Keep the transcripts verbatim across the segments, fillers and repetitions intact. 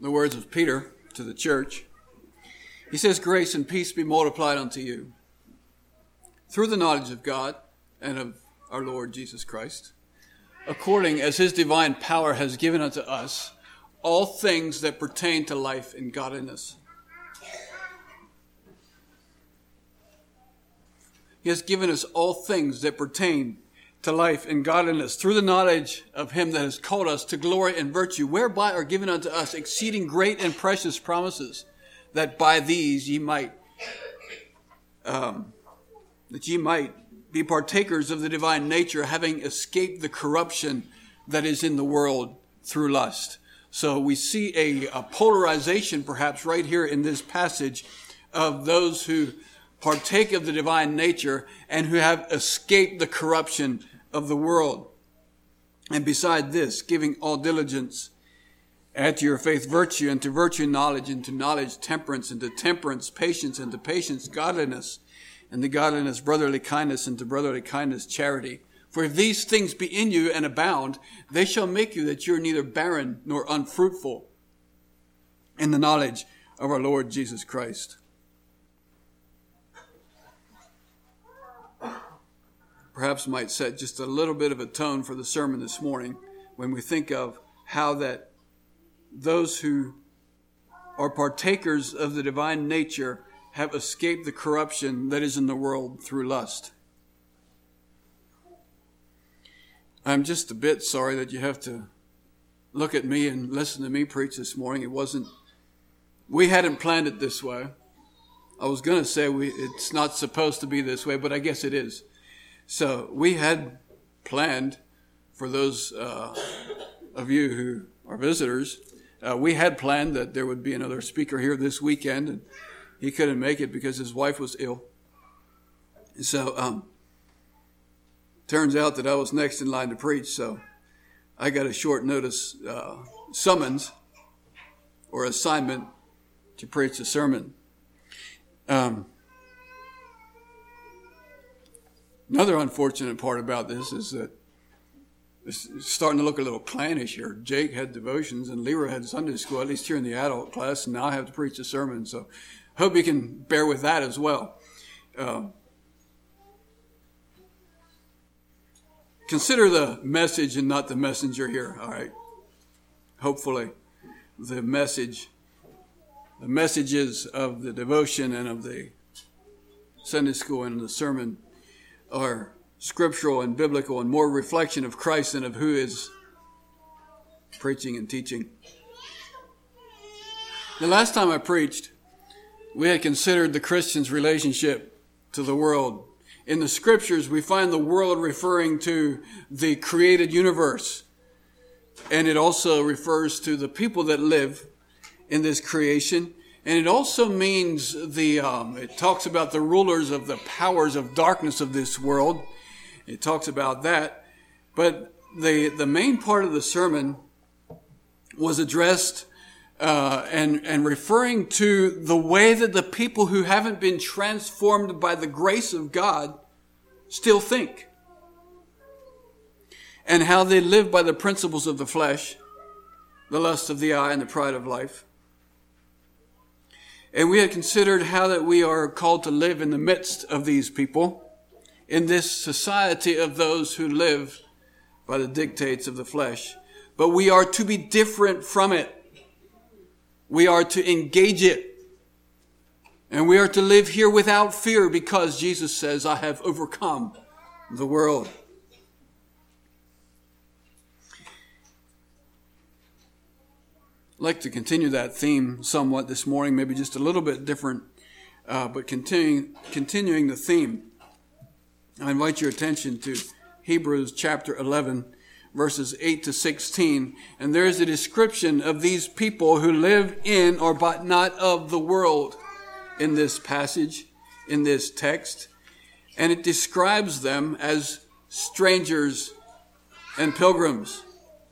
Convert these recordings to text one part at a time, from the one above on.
the words of Peter to the church. He says, "Grace and peace be multiplied unto you through the knowledge of God and of our Lord Jesus Christ, according as his divine power has given unto us all things that pertain to life and godliness." He has given us all things that pertain to life and godliness through the knowledge of him that has called us to glory and virtue, whereby are given unto us exceeding great and precious promises, that by these ye might, um, that ye might be partakers of the divine nature, having escaped the corruption that is in the world through lust. So we see a, a polarization perhaps right here in this passage of those who partake of the divine nature and who have escaped the corruption of the world. And beside this, giving all diligence, add to your faith virtue, and to virtue knowledge, and to knowledge temperance, and to temperance patience, and to patience godliness, and to godliness brotherly kindness, and to brotherly kindness charity. For if these things be in you and abound, they shall make you that you are neither barren nor unfruitful in the knowledge of our Lord Jesus Christ. Perhaps might set just a little bit of a tone for the sermon this morning when we think of how that those who are partakers of the divine nature have escaped the corruption that is in the world through lust. I'm just a bit sorry that you have to look at me and listen to me preach this morning. It wasn't, we hadn't planned it this way. I was going to say we, it's not supposed to be this way, but I guess it is. So we had planned for those uh, of you who are visitors, uh, we had planned that there would be another speaker here this weekend, and he couldn't make it because his wife was ill. So um, turns out that I was next in line to preach, so I got a short notice uh, summons or assignment to preach a sermon. Um, another unfortunate part about this is that it's starting to look a little clannish here. Jake had devotions and Lyra had Sunday school, at least here in the adult class, and now I have to preach a sermon. So hope you can bear with that as well. Uh, consider the message and not the messenger here, all right? Hopefully the message, the messages of the devotion and of the Sunday school and the sermon are scriptural and biblical and more reflection of Christ than of who is preaching and teaching. The last time I preached, we had considered the Christian's relationship to the world. In the scriptures, we find the world referring to the created universe. And it also refers to the people that live in this creation. And it also means the, um, it talks about the rulers of the powers of darkness of this world. It talks about that. But the, the main part of the sermon was addressed uh, and, and referring to the way that the people who haven't been transformed by the grace of God still think. And how they live by the principles of the flesh, the lust of the eye, and the pride of life. And we had considered how that we are called to live in the midst of these people, in this society of those who live by the dictates of the flesh. But we are to be different from it. We are to engage it. And we are to live here without fear because Jesus says, I have overcome the world. I'd like to continue that theme somewhat this morning, maybe just a little bit different, uh, but continuing, continuing the theme. I invite your attention to Hebrews chapter eleven, verses eight to sixteen. And there's a description of these people who live in or but not of the world in this passage, in this text. And it describes them as strangers and pilgrims.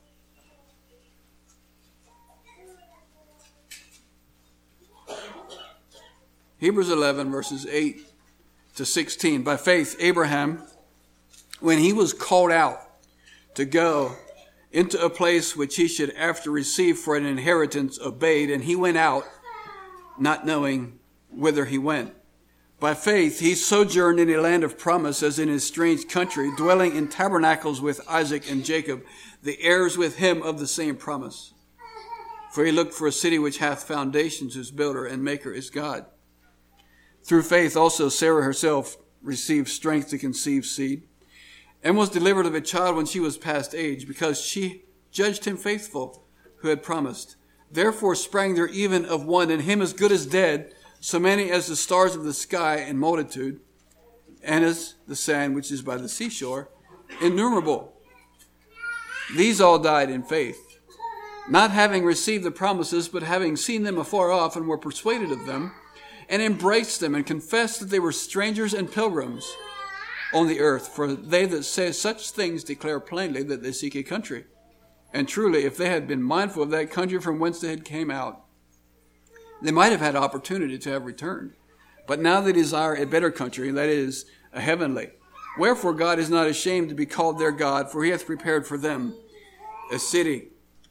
Hebrews eleven, verses eight to sixteen. By faith, Abraham, when he was called out to go into a place which he should after receive for an inheritance, obeyed, and he went out, not knowing whither he went. By faith he sojourned in a land of promise, as in a strange country, dwelling in tabernacles with Isaac and Jacob, the heirs with him of the same promise. For he looked for a city which hath foundations, whose builder and maker is God. Through faith also Sarah herself received strength to conceive seed, and was delivered of a child when she was past age, because she judged him faithful who had promised. Therefore sprang there even of one, and him as good as dead, so many as the stars of the sky in multitude, and as the sand which is by the seashore, innumerable. These all died in faith, not having received the promises, but having seen them afar off, and were persuaded of them, and embraced them, and confessed that they were strangers and pilgrims on the earth. For they that say such things declare plainly that they seek a country. And truly, if they had been mindful of that country from whence they had came out, they might have had opportunity to have returned. But now they desire a better country, that is, a heavenly. Wherefore God is not ashamed to be called their God, for he hath prepared for them a city.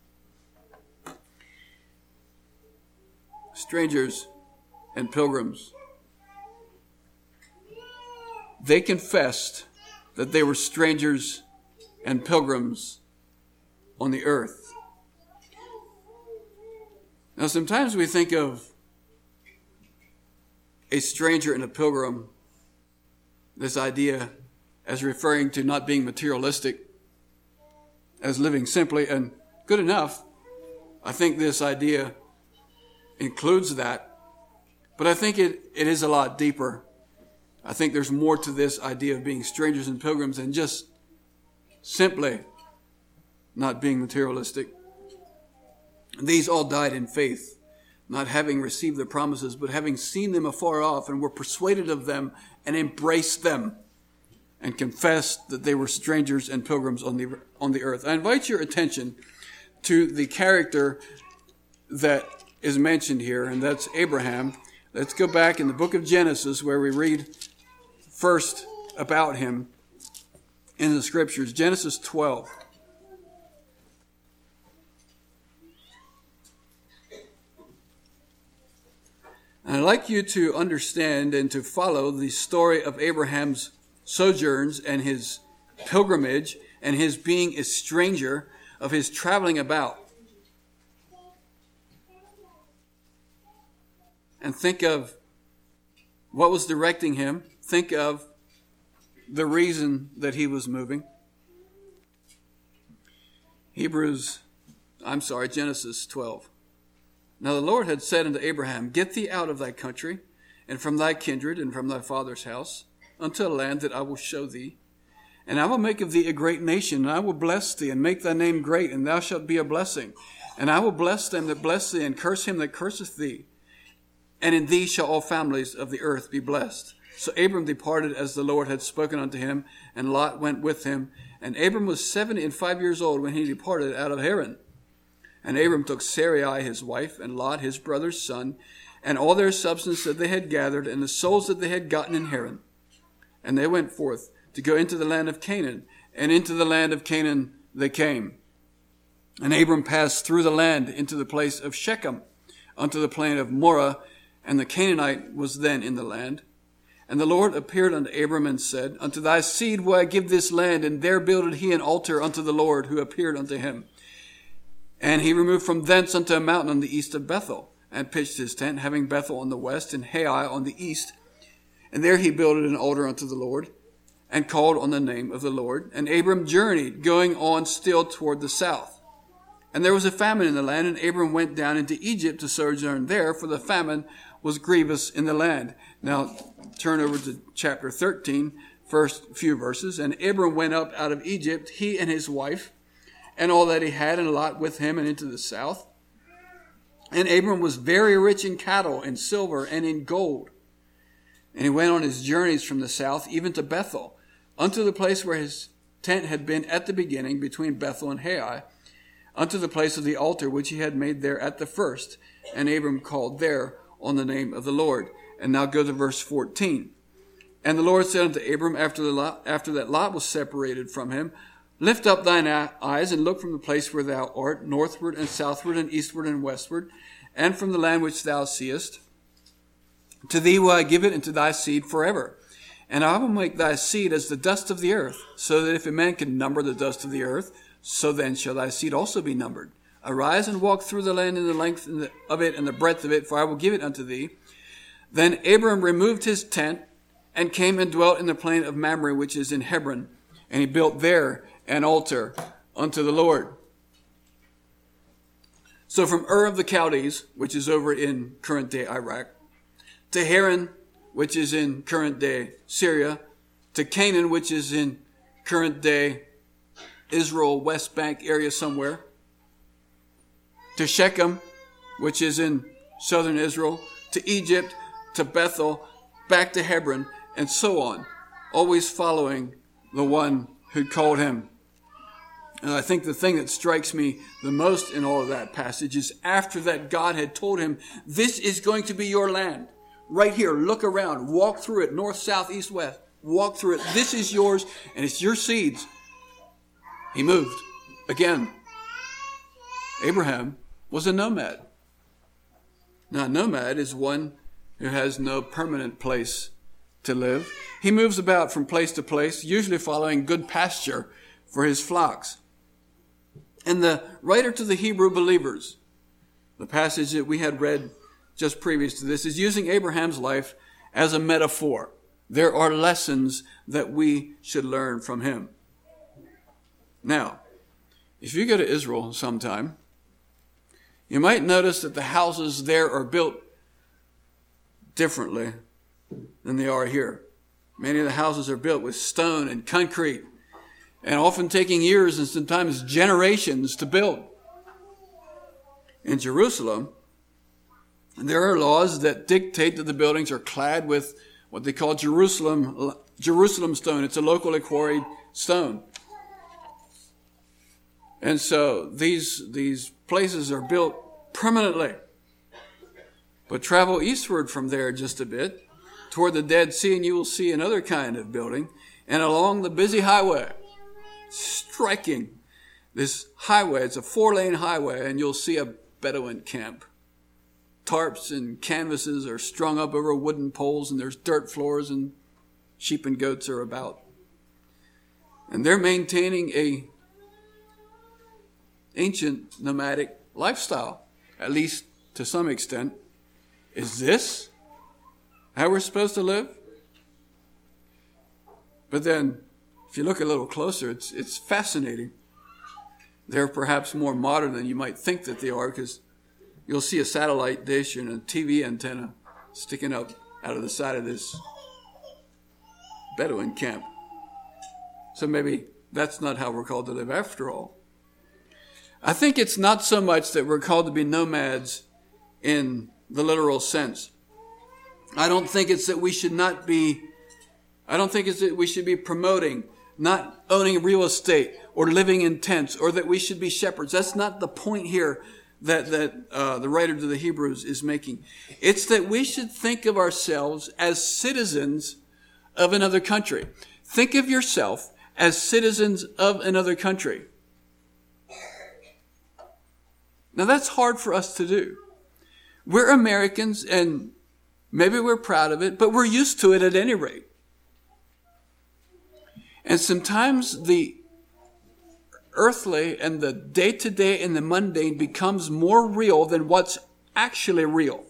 Strangers and pilgrims. They confessed that they were strangers and pilgrims on the earth. Now, sometimes we think of a stranger and a pilgrim, this idea, as referring to not being materialistic, as living simply, and good enough. I think this idea includes that, but I think it, it is a lot deeper. I think there's more to this idea of being strangers and pilgrims than just simply not being materialistic. These all died in faith, not having received the promises, but having seen them afar off, and were persuaded of them, and embraced them, and confessed that they were strangers and pilgrims on the on the earth. I invite your attention to the character that is mentioned here, and that's Abraham. Let's go back in the book of Genesis, where we read first about him in the scriptures. Genesis twelve. And I'd like you to understand and to follow the story of Abraham's sojourns and his pilgrimage and his being a stranger, of his traveling about. And think of what was directing him. Think of the reason that he was moving. Hebrews, I'm sorry, Genesis twelve. Now the Lord had said unto Abraham, Get thee out of thy country, and from thy kindred, and from thy father's house, unto a land that I will show thee. And I will make of thee a great nation, and I will bless thee, and make thy name great, and thou shalt be a blessing. And I will bless them that bless thee, and curse him that curseth thee. And in thee shall all families of the earth be blessed. So Abram departed as the Lord had spoken unto him, and Lot went with him. And Abram was seventy and five years old when he departed out of Haran. And Abram took Sarai his wife, and Lot his brother's son, and all their substance that they had gathered, and the souls that they had gotten in Haran. And they went forth to go into the land of Canaan, and into the land of Canaan they came. And Abram passed through the land into the place of Shechem, unto the plain of Moreh, and the Canaanite was then in the land. And the Lord appeared unto Abram and said, Unto thy seed will I give this land. And there builded he an altar unto the Lord who appeared unto him. And he removed from thence unto a mountain on the east of Bethel, and pitched his tent, having Bethel on the west and Hai on the east. And there he builded an altar unto the Lord, and called on the name of the Lord. And Abram journeyed, going on still toward the south. And there was a famine in the land, and Abram went down into Egypt to sojourn there, for the famine was grievous in the land. Now, turn over to chapter thirteen, first few verses. And Abram went up out of Egypt, he and his wife, and all that he had, and Lot with him, and into the south. And Abram was very rich in cattle, and silver, and in gold. And he went on his journeys from the south, even to Bethel, unto the place where his tent had been at the beginning, between Bethel and Hai, unto the place of the altar which he had made there at the first. And Abram called there on the name of the Lord. And now go to verse fourteen. And the Lord said unto Abram, after, the Lot, after that Lot was separated from him, Lift up thine eyes and look from the place where thou art, northward and southward and eastward and westward, and from the land which thou seest. To thee will I give it, and to thy seed forever. And I will make thy seed as the dust of the earth, so that if a man can number the dust of the earth, so then shall thy seed also be numbered. Arise and walk through the land in the length of it and the breadth of it, for I will give it unto thee. Then Abram removed his tent and came and dwelt in the plain of Mamre, which is in Hebron, and he built there an altar unto the Lord. So from Ur of the Chaldees, which is over in current-day Iraq, to Haran, which is in current-day Syria, to Canaan, which is in current-day Israel, West Bank area somewhere, to Shechem, which is in southern Israel, to Egypt, to Bethel, back to Hebron, and so on, always following the one who called him. And I think the thing that strikes me the most in all of that passage is after that God had told him, this is going to be your land. Right here, look around, walk through it, north, south, east, west. Walk through it. This is yours, and it's your seeds. He moved. Again, Abraham was a nomad. Now, a nomad is one who has no permanent place to live. He moves about from place to place, usually following good pasture for his flocks. And the writer to the Hebrew believers, the passage that we had read just previous to this, is using Abraham's life as a metaphor. There are lessons that we should learn from him. Now, if you go to Israel sometime, you might notice that the houses there are built differently than they are here. Many of the houses are built with stone and concrete, and often taking years and sometimes generations to build. In Jerusalem, there are laws that dictate that the buildings are clad with what they call Jerusalem Jerusalem stone. It's a locally quarried stone. And so these, these places are built permanently. But travel eastward from there just a bit, toward the Dead Sea, and you will see another kind of building. And along the busy highway, striking this highway, it's a four-lane highway, and you'll see a Bedouin camp. Tarps and canvases are strung up over wooden poles, and there's dirt floors, and sheep and goats are about. And they're maintaining a ancient nomadic lifestyle, at least to some extent. Is this how we're supposed to live? But then, if you look a little closer, it's it's fascinating. They're perhaps more modern than you might think that they are, because you'll see a satellite dish and a T V antenna sticking up out of the side of this Bedouin camp. So maybe that's not how we're called to live after all. I think it's not so much that we're called to be nomads in the literal sense. I don't think it's that we should not be, I don't think it's that we should be promoting not owning real estate or living in tents, or that we should be shepherds. That's not the point here that, that uh, the writer to the Hebrews is making. It's that we should think of ourselves as citizens of another country. Think of yourself as citizens of another country. Now that's hard for us to do. We're Americans, and maybe we're proud of it, but we're used to it at any rate. And sometimes the earthly and the day-to-day and the mundane becomes more real than what's actually real.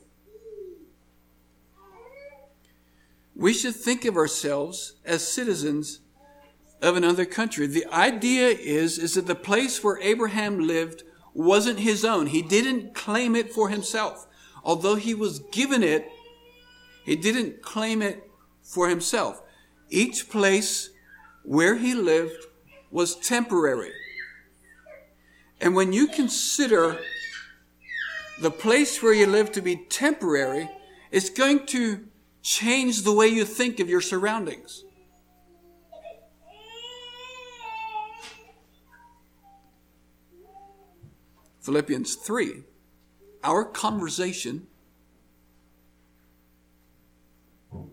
We should think of ourselves as citizens of another country. The idea is, is that the place where Abraham lived wasn't his own. He didn't claim it for himself. Although he was given it, he didn't claim it for himself. Each place where he lived was temporary. And when you consider the place where you live to be temporary, it's going to change the way you think of your surroundings. Philippians three, our conversation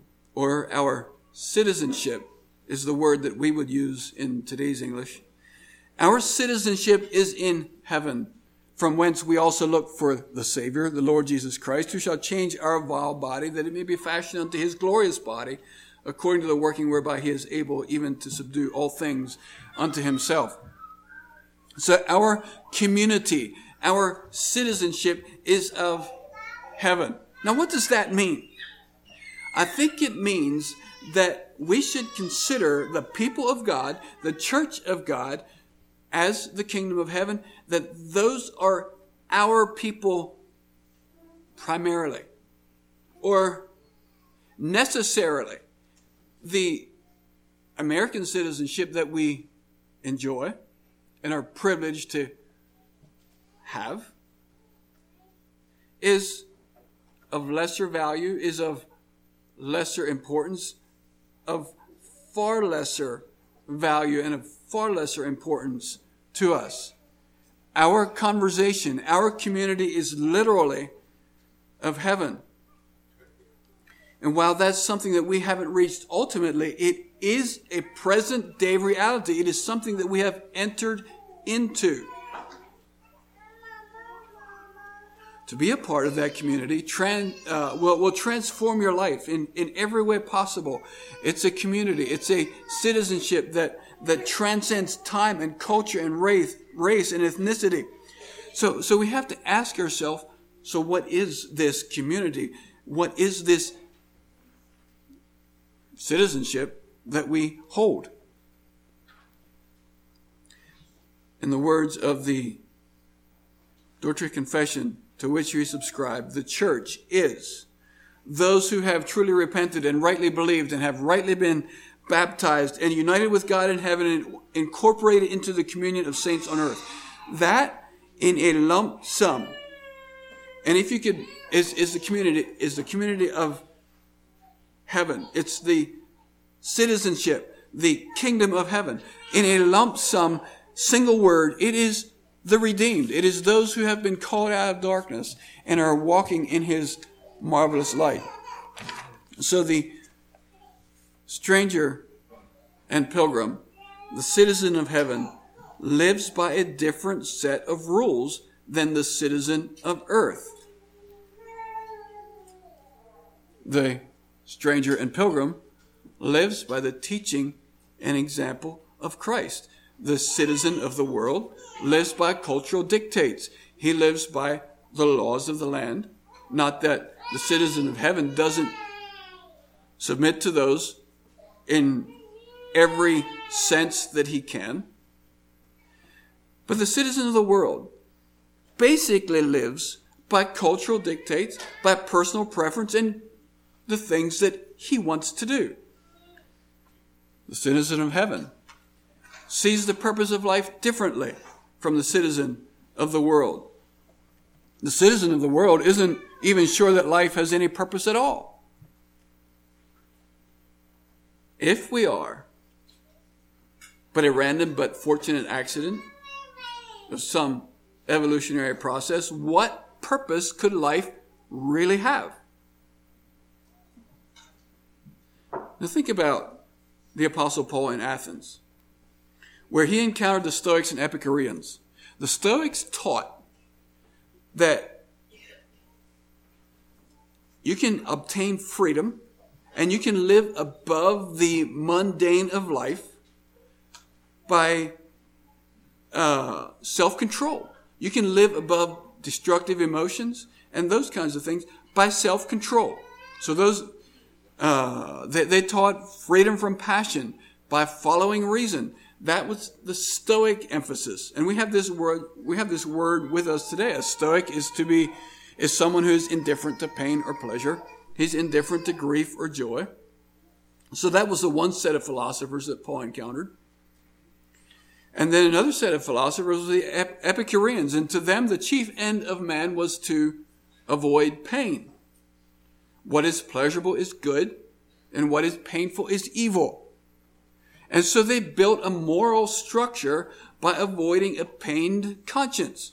or our citizenship is the word that we would use in today's English. Our citizenship is in heaven, from whence we also look for the Savior, the Lord Jesus Christ, who shall change our vile body, that it may be fashioned unto his glorious body, according to the working whereby he is able even to subdue all things unto himself. So our community, our citizenship is of heaven. Now, what does that mean? I think it means that we should consider the people of God, the church of God, as the kingdom of heaven, that those are our people primarily, or necessarily. The American citizenship that we enjoy and are privileged to have is of lesser value, is of lesser importance, of far lesser value and of far lesser importance to us. Our conversation, our community is literally of heaven. And while that's something that we haven't reached ultimately, it is a present day reality. It is something that we have entered into. To be a part of that community trans, uh, will, will transform your life in, in every way possible. It's a community. It's a citizenship that, that transcends time and culture and race, race and ethnicity. So, so we have to ask ourselves, so what is this community? What is this citizenship that we hold? In the words of the Dordrecht Confession, to which we subscribe, the church is those who have truly repented and rightly believed and have rightly been baptized and united with God in heaven and incorporated into the communion of saints on earth. That in a lump sum. And if you could, is, is the community, is the community of heaven. It's the citizenship, the kingdom of heaven. In a lump sum, single word, it is the redeemed. It is those who have been called out of darkness and are walking in his marvelous light. So the stranger and pilgrim, the citizen of heaven, lives by a different set of rules than the citizen of earth. The stranger and pilgrim lives by the teaching and example of Christ. The citizen of the world lives by cultural dictates. He lives by the laws of the land. Not that the citizen of heaven doesn't submit to those in every sense that he can. But the citizen of the world basically lives by cultural dictates, by personal preference, and the things that he wants to do. The citizen of heaven sees the purpose of life differently from the citizen of the world. The citizen of the world isn't even sure that life has any purpose at all. If we are but a random but fortunate accident of some evolutionary process, what purpose could life really have? Now think about the Apostle Paul in Athens, where he encountered the Stoics and Epicureans. The Stoics taught that you can obtain freedom and you can live above the mundane of life by uh, self-control. You can live above destructive emotions and those kinds of things by self-control. So those uh, they, they taught freedom from passion by following reason. That was the Stoic emphasis. And we have this word, we have this word with us today. A Stoic is to be, is someone who is indifferent to pain or pleasure. He's indifferent to grief or joy. So that was the one set of philosophers that Paul encountered. And then another set of philosophers was the Ep- Epicureans. And to them, the chief end of man was to avoid pain. What is pleasurable is good, and what is painful is evil. And so they built a moral structure by avoiding a pained conscience.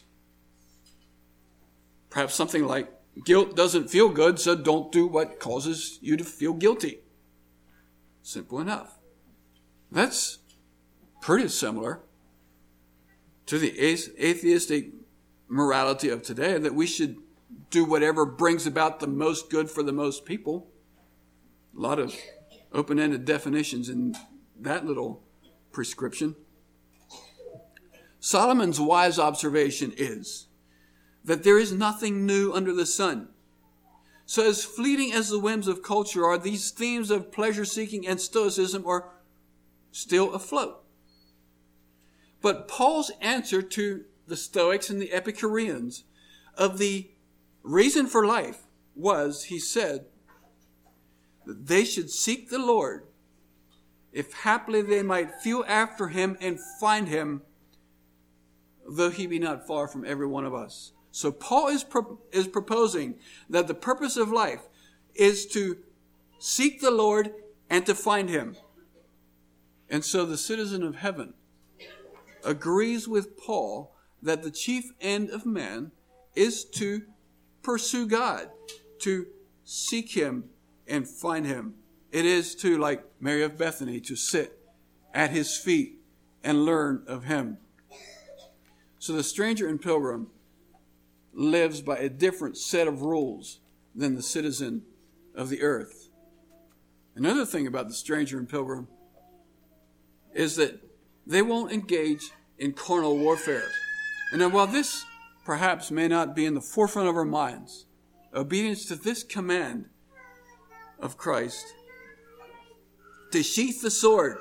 Perhaps something like, guilt doesn't feel good, so don't do what causes you to feel guilty. Simple enough. That's pretty similar to the atheistic morality of today, that we should do whatever brings about the most good for the most people. A lot of open-ended definitions in that little prescription. Solomon's wise observation is that there is nothing new under the sun. So as fleeting as the whims of culture are, these themes of pleasure-seeking and stoicism are still afloat. But Paul's answer to the Stoics and the Epicureans of the reason for life was, he said, that they should seek the Lord, if haply they might feel after him and find him, though he be not far from every one of us. So Paul is pro- is proposing that the purpose of life is to seek the Lord and to find him. And so the citizen of heaven agrees with Paul that the chief end of man is to pursue God, to seek him and find him. It is to, like Mary of Bethany, to sit at his feet and learn of him. So the stranger and pilgrim lives by a different set of rules than the citizen of the earth. Another thing about the stranger and pilgrim is that they won't engage in carnal warfare. And while this perhaps may not be in the forefront of our minds, obedience to this command of Christ to sheath the sword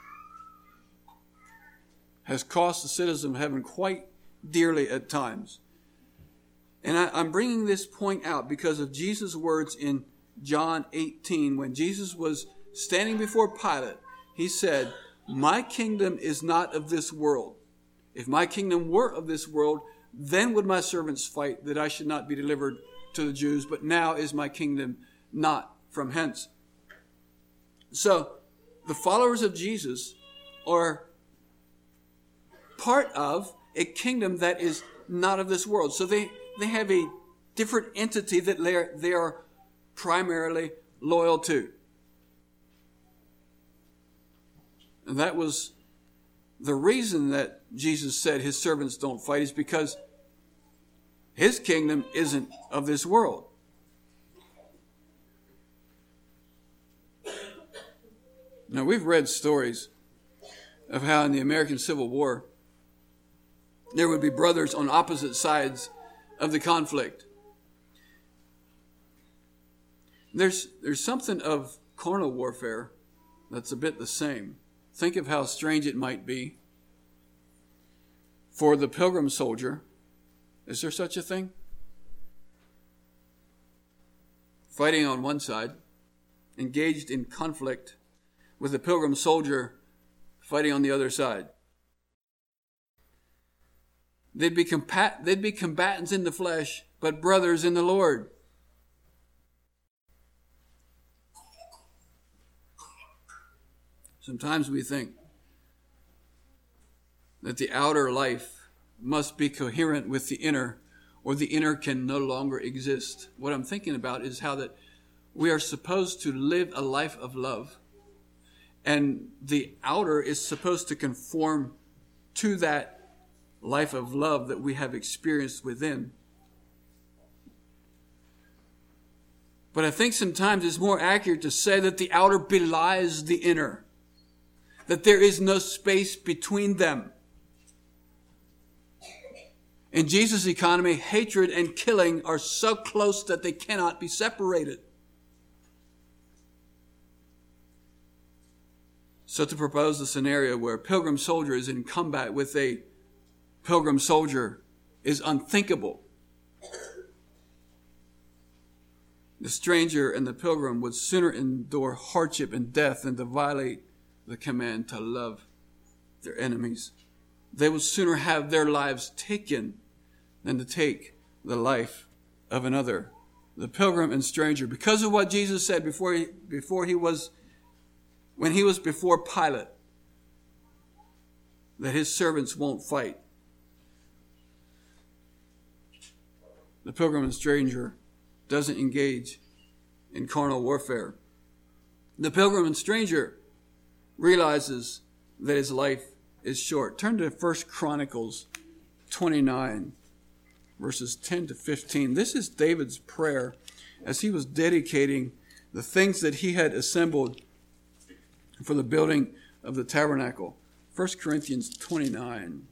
has cost the citizen of heaven quite dearly at times. And I, I'm bringing this point out because of Jesus' words in John eighteen. When Jesus was standing before Pilate, he said, "My kingdom is not of this world. If my kingdom were of this world, then would my servants fight that I should not be delivered to the Jews. But now is my kingdom not from hence." So the followers of Jesus are part of a kingdom that is not of this world. So they, they have a different entity that they are, they are primarily loyal to. And that was the reason that Jesus said his servants don't fight, is because his kingdom isn't of this world. Now, we've read stories of how in the American Civil War, there would be brothers on opposite sides of the conflict. There's, there's something of carnal warfare that's a bit the same. Think of how strange it might be for the pilgrim soldier. Is there such a thing? Fighting on one side, engaged in conflict with the pilgrim soldier fighting on the other side. They'd be, compat- they'd be combatants in the flesh, but brothers in the Lord. Sometimes we think that the outer life must be coherent with the inner, or the inner can no longer exist. What I'm thinking about is how that we are supposed to live a life of love, and the outer is supposed to conform to that life of love that we have experienced within. But I think sometimes it's more accurate to say that the outer belies the inner, that there is no space between them. In Jesus' economy, hatred and killing are so close that they cannot be separated. So to propose a scenario where a pilgrim soldier is in combat with a pilgrim soldier is unthinkable. The stranger and the pilgrim would sooner endure hardship and death than to violate the command to love their enemies. They would sooner have their lives taken than to take the life of another. The pilgrim and stranger, because of what Jesus said before he, before he was, when he was before Pilate, that his servants won't fight. The pilgrim and stranger doesn't engage in carnal warfare. The pilgrim and stranger realizes that his life is short. Turn to First Chronicles twenty-nine, verses ten to fifteen. This is David's prayer as he was dedicating the things that he had assembled for the building of the tabernacle. First Corinthians twenty-nine,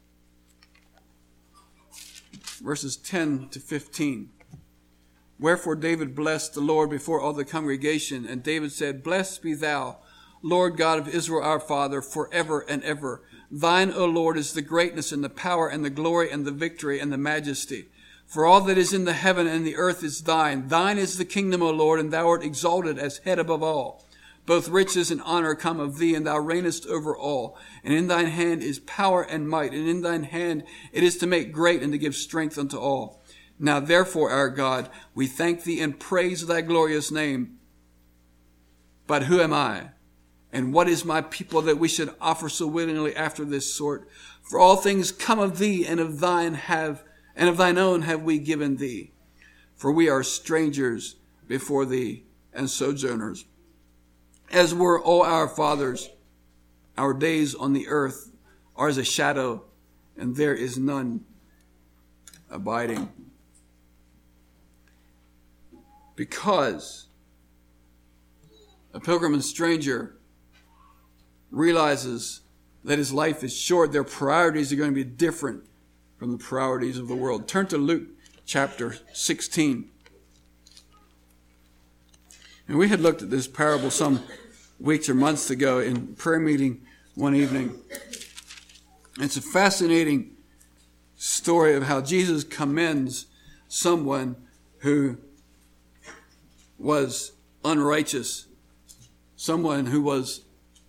verses ten to fifteen. Wherefore David blessed the Lord before all the congregation, and David said, Blessed be thou, Lord God of Israel our Father, forever and ever. Thine, O Lord, is the greatness and the power and the glory and the victory and the majesty. For all that is in the heaven and the earth is thine. Thine is the kingdom, O Lord, and thou art exalted as head above all. Both riches and honor come of thee, and thou reignest over all. And in thine hand is power and might, and in thine hand it is to make great and to give strength unto all. Now therefore, our God, we thank thee and praise thy glorious name. But who am I? And what is my people that we should offer so willingly after this sort? For all things come of thee, and of thine have, and of thine own have we given thee. For we are strangers before thee, and sojourners. As were all our fathers, our days on the earth are as a shadow, and there is none abiding. Because a pilgrim and stranger realizes that his life is short, their priorities are going to be different from the priorities of the world. Turn to Luke chapter sixteen. And we had looked at this parable some weeks or months ago in prayer meeting one evening. It's a fascinating story of how Jesus commends someone who was unrighteous, someone who was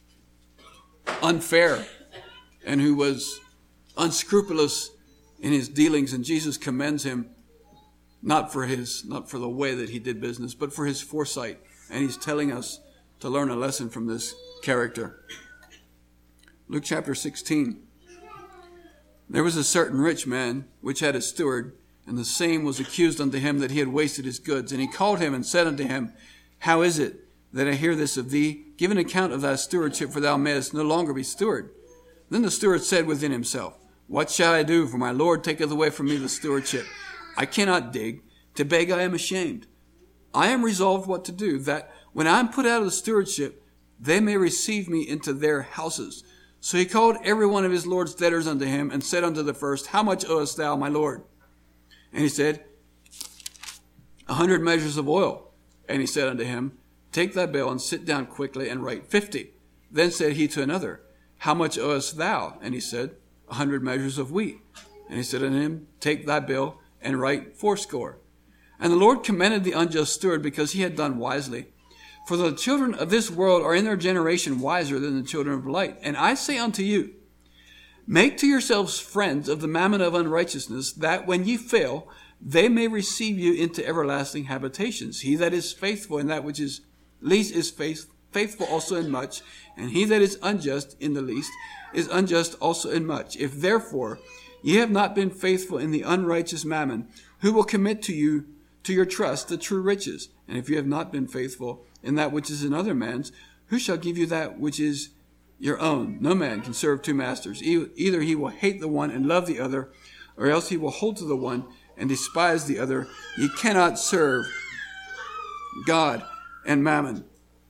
unfair and who was unscrupulous in his dealings, and Jesus commends him not for his not for the way that he did business, but for his foresight. And he's telling us to learn a lesson from this character. Luke chapter sixteen. There was a certain rich man which had a steward, and the same was accused unto him that he had wasted his goods. And he called him and said unto him, How is it that I hear this of thee? Give an account of thy stewardship, for thou mayest no longer be steward. Then the steward said within himself, What shall I do? For my Lord taketh away from me the stewardship. I cannot dig. To beg I am ashamed. I am resolved what to do, that when I am put out of the stewardship, they may receive me into their houses. So he called every one of his Lord's debtors unto him, and said unto the first, How much owest thou, my Lord? And he said, A hundred measures of oil. And he said unto him, Take thy bill, and sit down quickly, and write fifty. Then said he to another, How much owest thou? And he said, A hundred measures of wheat. And he said unto him, Take thy bill, and write fourscore. And the Lord commended the unjust steward, because he had done wisely. For the children of this world are in their generation wiser than the children of light. And I say unto you, Make to yourselves friends of the mammon of unrighteousness, that when ye fail, they may receive you into everlasting habitations. He that is faithful in that which is least is faith, faithful also in much, and he that is unjust in the least is unjust also in much. If therefore ye have not been faithful in the unrighteous mammon, who will commit to you to your trust the true riches? And if you have not been faithful in that which is another man's, who shall give you that which is your own? No man can serve two masters. Either he will hate the one and love the other, or else he will hold to the one and despise the other. Ye cannot serve God and mammon.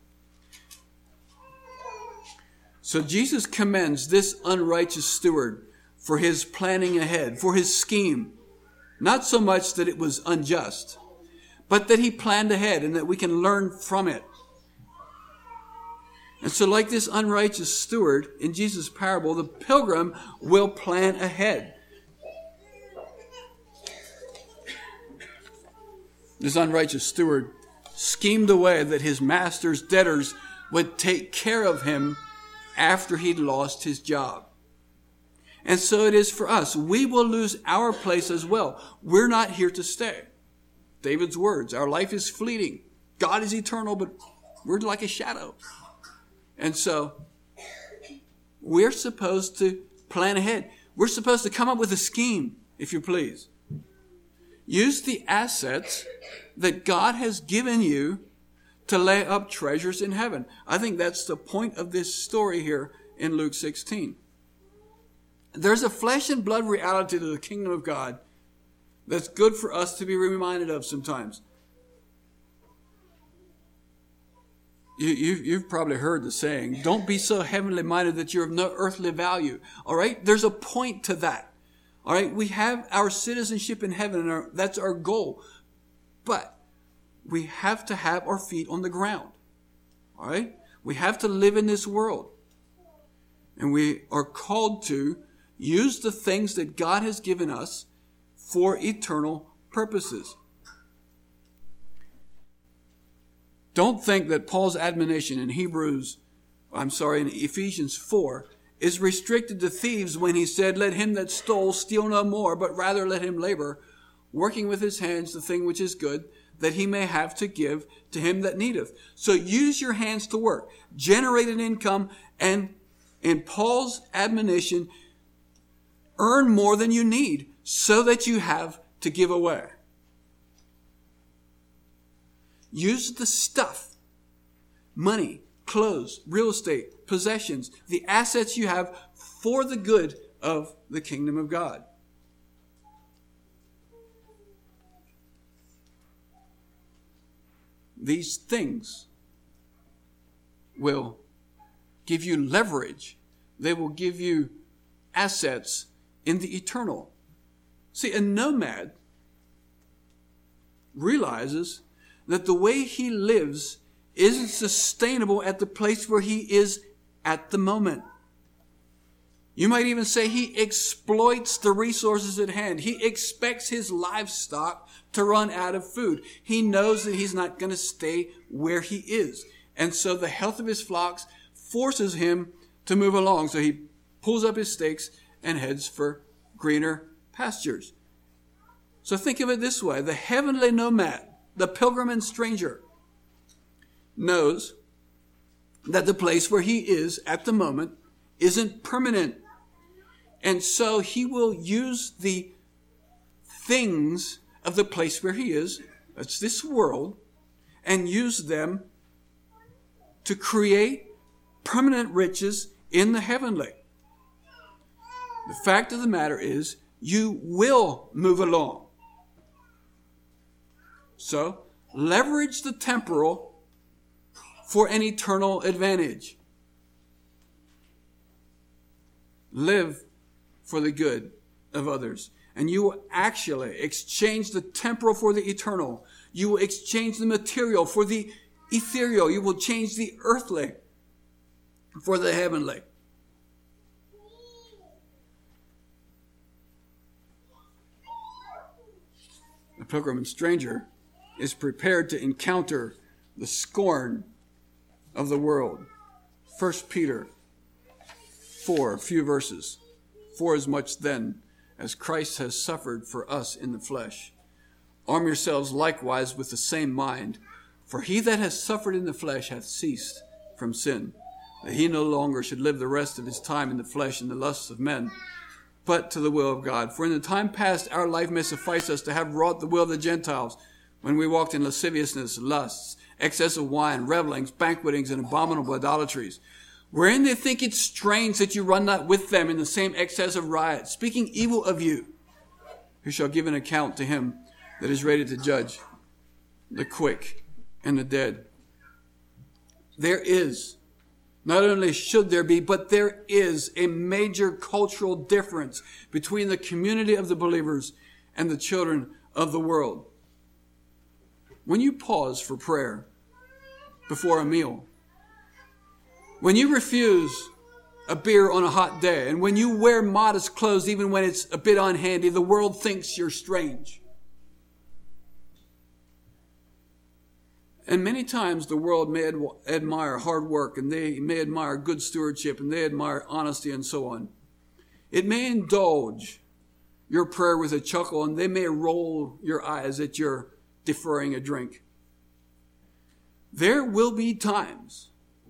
So Jesus commends this unrighteous steward for his planning ahead, for his scheme. Not so much that it was unjust, but that he planned ahead and that we can learn from it. And so like this unrighteous steward in Jesus' parable, the pilgrim will plan ahead. This unrighteous steward schemed a way that his master's debtors would take care of him after he'd lost his job. And so it is for us. We will lose our place as well. We're not here to stay. David's words, our life is fleeting. God is eternal, but we're like a shadow. And so we're supposed to plan ahead. We're supposed to come up with a scheme, if you please. Use the assets that God has given you to lay up treasures in heaven. I think that's the point of this story here in Luke sixteen. There's a flesh and blood reality to the kingdom of God that's good for us to be reminded of sometimes. You, you, you've probably heard the saying, don't be so heavenly minded that you're of no earthly value. All right? There's a point to that. All right? We have our citizenship in heaven, and our, that's our goal. But we have to have our feet on the ground. All right? We have to live in this world. And we are called to use the things that God has given us for eternal purposes. Don't think that Paul's admonition in Hebrews, I'm sorry, in Ephesians four, is restricted to thieves when he said, let him that stole steal no more, but rather let him labor, working with his hands the thing which is good, that he may have to give to him that needeth. So use your hands to work, generate an income, and in Paul's admonition, earn more than you need so that you have to give away. Use the stuff, money, clothes, real estate, possessions, the assets you have for the good of the kingdom of God. These things will give you leverage. They will give you assets in the eternal. See, a nomad realizes that the way he lives isn't sustainable at the place where he is at the moment. You might even say he exploits the resources at hand. He expects his livestock to run out of food. He knows that he's not going to stay where he is. And so the health of his flocks forces him to move along. So he pulls up his stakes and heads for greener pastures. So think of it this way. The heavenly nomad, the pilgrim and stranger, knows that the place where he is at the moment isn't permanent. And so he will use the things of the place where he is, that's this world, and use them to create permanent riches in the heavenly. The fact of the matter is, you will move along. So, leverage the temporal for an eternal advantage. Live for the good of others. And you will actually exchange the temporal for the eternal. You will exchange the material for the ethereal. You will change the earthly for the heavenly. The pilgrim and stranger is prepared to encounter the scorn of the world. First Peter four, a few verses. For as much then as Christ has suffered for us in the flesh, arm yourselves likewise with the same mind. For he that has suffered in the flesh hath ceased from sin, that he no longer should live the rest of his time in the flesh in the lusts of men, but to the will of God. For in the time past our life may suffice us to have wrought the will of the Gentiles, when we walked in lasciviousness, lusts, excess of wine, revelings, banquetings, and abominable idolatries, wherein they think it strange that you run not with them in the same excess of riot, speaking evil of you, who shall give an account to him that is ready to judge the quick and the dead. There is, not only should there be, but there is a major cultural difference between the community of the believers and the children of the world. When you pause for prayer before a meal, when you refuse a beer on a hot day, and when you wear modest clothes even when it's a bit unhandy, the world thinks you're strange. And many times the world may ad- admire hard work, and they may admire good stewardship, and they admire honesty and so on. It may indulge your prayer with a chuckle, and they may roll your eyes at your deferring a drink. There will be times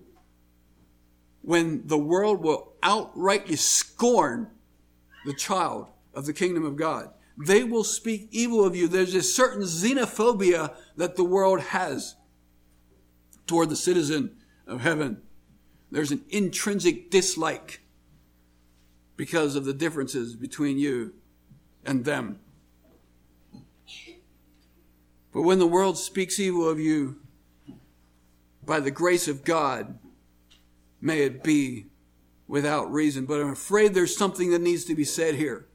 when the world will outrightly scorn the child of the kingdom of God. They will speak evil of you. There's a certain xenophobia that the world has toward the citizen of heaven. There's an intrinsic dislike. because of the differences between you and them. But when the world speaks evil of you, by the grace of God, may it be without reason. But I'm afraid there's something that needs to be said here.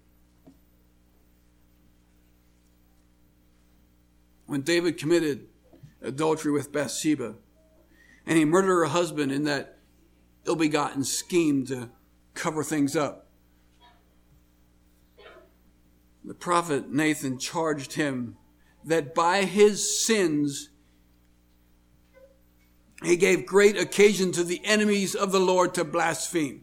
When David committed adultery with Bathsheba, and he murdered her husband in that ill-begotten scheme to cover things up, the prophet Nathan charged him that by his sins he gave great occasion to the enemies of the Lord to blaspheme.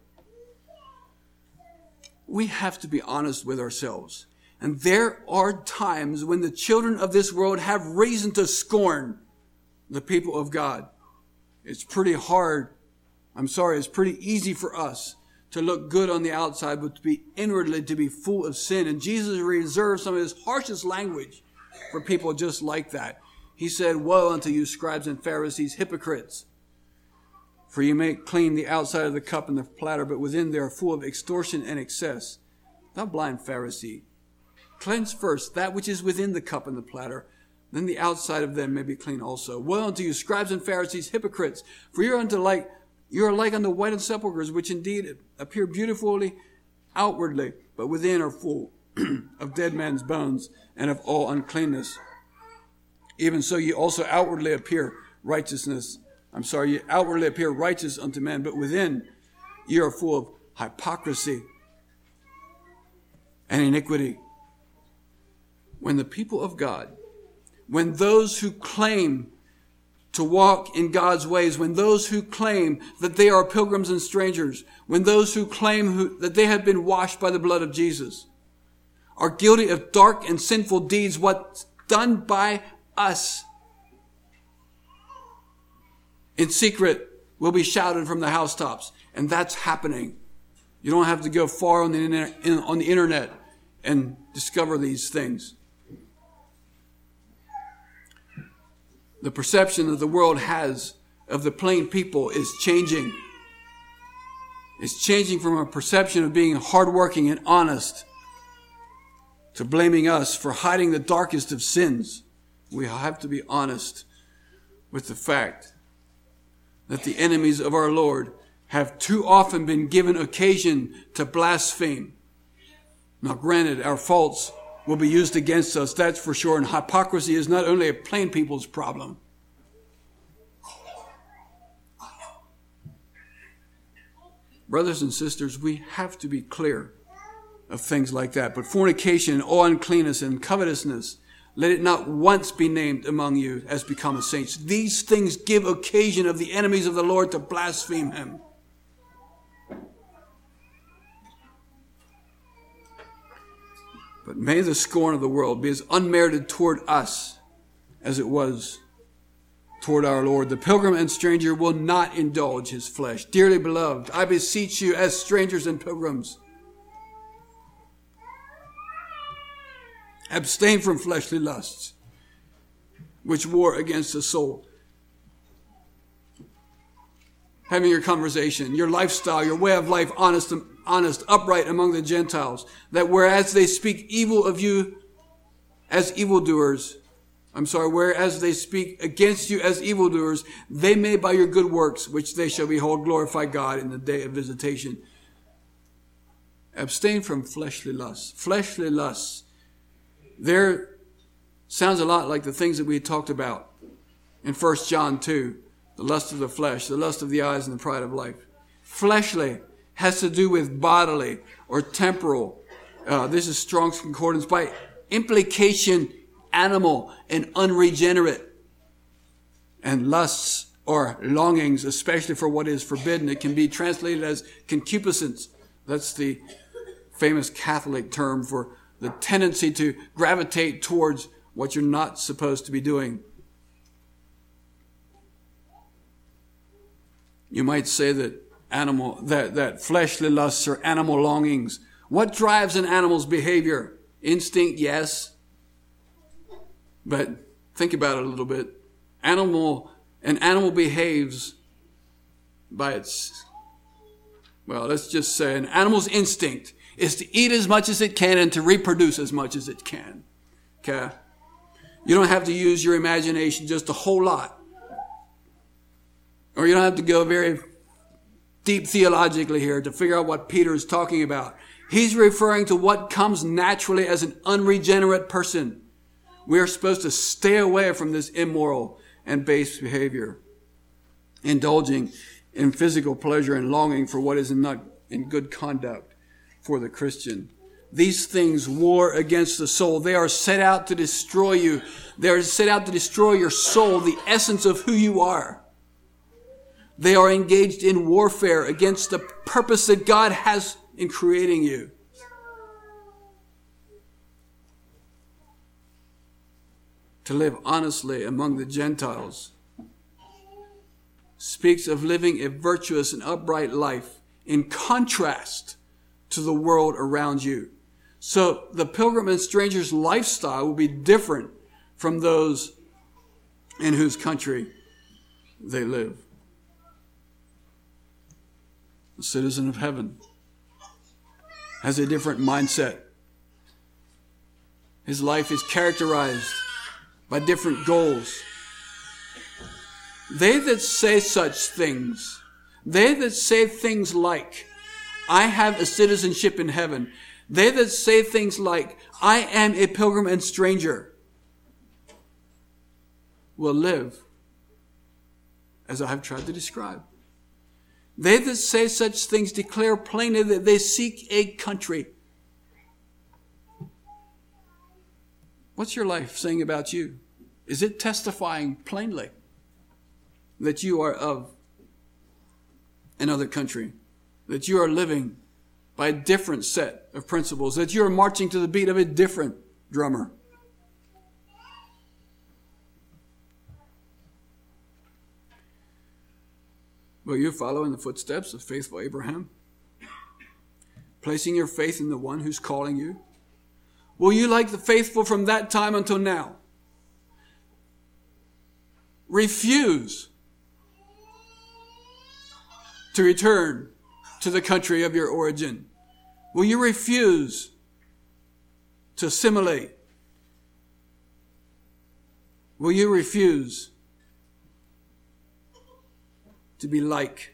We have to be honest with ourselves. And there are times when the children of this world have reason to scorn the people of God. It's pretty hard. I'm sorry, it's pretty easy for us to look good on the outside, but to be inwardly to be full of sin. And Jesus reserved some of his harshest language for people just like that. He said, "Woe unto you, scribes and Pharisees, hypocrites! For you make clean the outside of the cup and the platter, but within they are full of extortion and excess. Thou blind Pharisee, cleanse first that which is within the cup and the platter, then the outside of them may be clean also. Woe unto you, scribes and Pharisees, hypocrites! For you are unto like you are like unto whited sepulchres, which indeed appear beautifully outwardly, but within are full of dead men's bones and of all uncleanness. Even so, you also outwardly appear righteousness. I'm sorry, you outwardly appear righteous unto men, but within you are full of hypocrisy and iniquity." When the people of God, when those who claim to walk in God's ways, when those who claim that they are pilgrims and strangers, when those who claim who, that they have been washed by the blood of Jesus, are guilty of dark and sinful deeds, what's done by us in secret will be shouted from the housetops. And that's happening. You don't have to go far on the internet, on the internet and discover these things. The perception that the world has of the plain people is changing. It's changing from a perception of being hardworking and honest to blaming us for hiding the darkest of sins. We have to be honest with the fact that the enemies of our Lord have too often been given occasion to blaspheme. Now, granted, our faults will be used against us, that's for sure. And hypocrisy is not only a plain people's problem. Brothers and sisters, we have to be clear of things like that. But fornication, all uncleanness, and covetousness, let it not once be named among you as become saints. These things give occasion of the enemies of the Lord to blaspheme him. But may the scorn of the world be as unmerited toward us as it was toward our Lord. The pilgrim and stranger will not indulge his flesh. Dearly beloved, I beseech you as strangers and pilgrims, abstain from fleshly lusts, which war against the soul. Having your conversation, your lifestyle, your way of life honest, honest, upright among the Gentiles, that whereas they speak evil of you as evildoers, I'm sorry, whereas they speak against you as evildoers, they may by your good works, which they shall behold, glorify God in the day of visitation. Abstain from fleshly lusts. Fleshly lusts. There sounds a lot like the things that we talked about in First John two. The lust of the flesh, the lust of the eyes, and the pride of life. Fleshly has to do with bodily or temporal. Uh, this is Strong's Concordance. By implication, animal and unregenerate. And lusts or longings, especially for what is forbidden. It can be translated as concupiscence. That's the famous Catholic term for the tendency to gravitate towards what you're not supposed to be doing. You might say that animal, that, that fleshly lusts are animal longings. What drives an animal's behavior? Instinct, yes. But think about it a little bit. Animal, an animal behaves by its, well, let's just say an animal's instinct is to eat as much as it can and to reproduce as much as it can. Okay? You don't have to use your imagination just a whole lot. Or you don't have to go very deep theologically here to figure out what Peter is talking about. He's referring to what comes naturally as an unregenerate person. We are supposed to stay away from this immoral and base behavior, indulging in physical pleasure and longing for what is not in good conduct for the Christian. These things war against the soul. They are set out to destroy you. They are set out to destroy your soul, the essence of who you are. They are engaged in warfare against the purpose that God has in creating you. To live honestly among the Gentiles speaks of living a virtuous and upright life in contrast to the world around you. So the pilgrim and stranger's lifestyle will be different from those in whose country they live. The citizen of heaven has a different mindset. His life is characterized by different goals. They that say such things, they that say things like, I have a citizenship in heaven. They that say things like, I am a pilgrim and stranger, will live as I have tried to describe. They that say such things declare plainly that they seek a country. What's your life saying about you? Is it testifying plainly that you are of another country? That you are living by a different set of principles? That you are marching to the beat of a different drummer? Will you follow in the footsteps of faithful Abraham? Placing your faith in the one who's calling you? Will you, like the faithful from that time until now, refuse to return to the country of your origin? Will you refuse to assimilate? Will you refuse to be like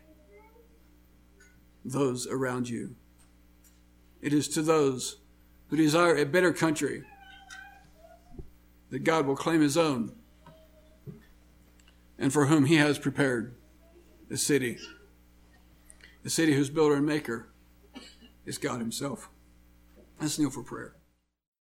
those around you? It is to those who desire a better country that God will claim his own, and for whom he has prepared a city. The city whose builder and maker is God himself. Let's kneel for prayer.